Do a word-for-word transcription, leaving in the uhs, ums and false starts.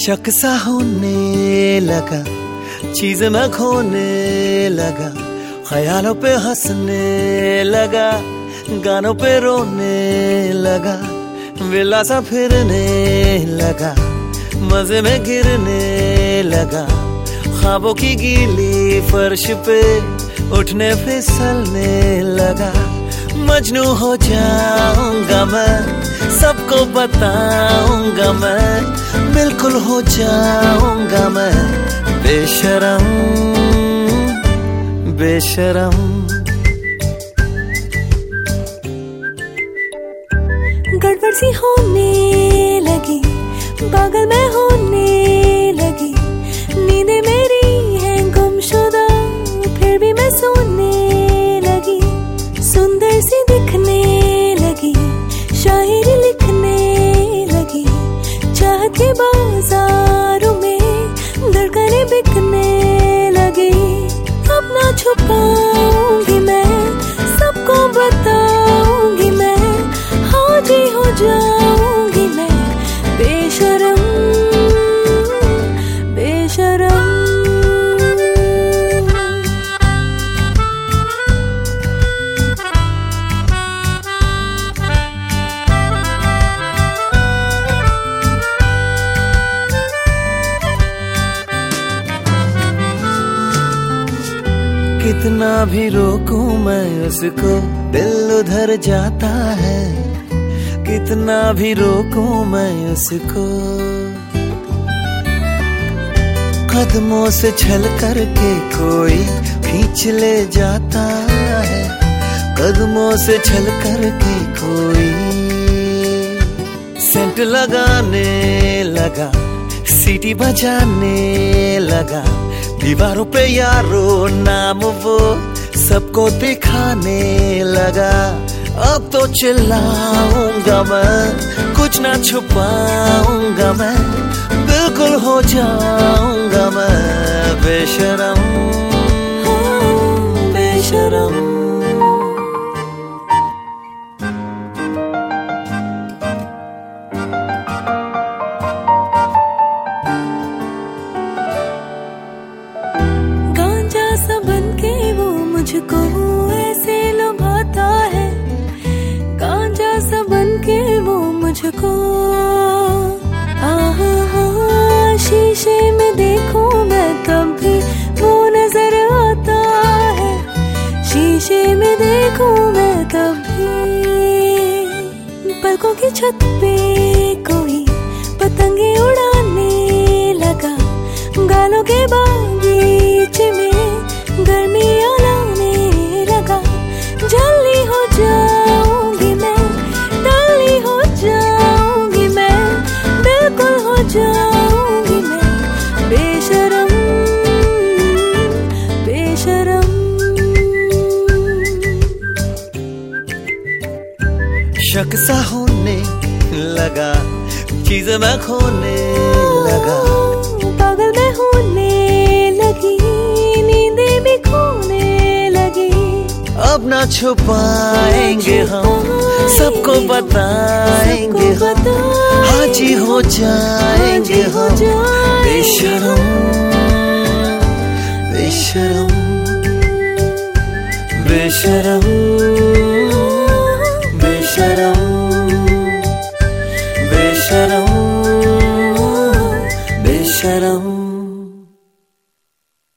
शक सा होने लगा, चीज़ें मैं खोने लगा, ख्यालों पे हंसने लगा, गानों पे रोने लगा, विला सा फिरने लगा, मजे में गिरने लगा, ख्वाबों की गीली फर्श पे उठने फिसलने लगा। मजनू हो जाऊंगा मैं, सबको बताऊंगा मैं, बिल्कुल हो जाऊंगा मैं बेशरम बेशरम। गड़बड़ सी होने लगी, पागल मैं होने लगी, नींदें मेरी हैं गुमशुदा, फिर भी मैं सोने लगी। सुंदर सी दिखने लगी, शायरी लिखने लगी, चाहत के बाजारों में धड़कनें बिकने लगी। अपना छुपाऊंगी मैं, सबको बताऊंगी मैं, हाजी हो जाऊंगी मैं बेशरम बेशरम। कितना भी रोकूं मैं उसको, दिल उधर जाता है, कितना भी रोकूं मैं उसको। कदमों से छल करके कोई खींच ले जाता है, कदमों से छल करके कोई सेंट लगाने लगा, सीटी बजाने लगा, दीवारों पे यारो नाम वो सबको दिखाने लगा। अब तो चिल्लाऊंगा मैं, कुछ ना छुपाऊंगा मैं, बिल्कुल हो जाऊंगा मैं बेशरम बेशरम। गांजा सा बनके वो मुझको ऐसे लुभाता है, गांजा सा बनके वो मुझको। आहा हा, शीशे में देखूं मैं तब भी वो नजर आता है, शीशे में देखूं मैं तब भी। पलकों की छत पे कोई पतंगे उड़ाने लगा, गालों के बागीचे में गर्मियां लाने लगा। जल्दी हो जाऊंगी मैं, जल्दी हो जाऊंगी मैं, बिल्कुल हो जाऊंगी मैं बेशरम बेशरम। शक सा होने लगा, चीज़ें मैं खोने लगा, पागल मैं होने लगी, नींदें भी खोने लगी। अब ना छुपाएंगे हम, सबको बताएंगे हम, हाजी हो जाएंगे हम बेशरम बेशरम बेशरम।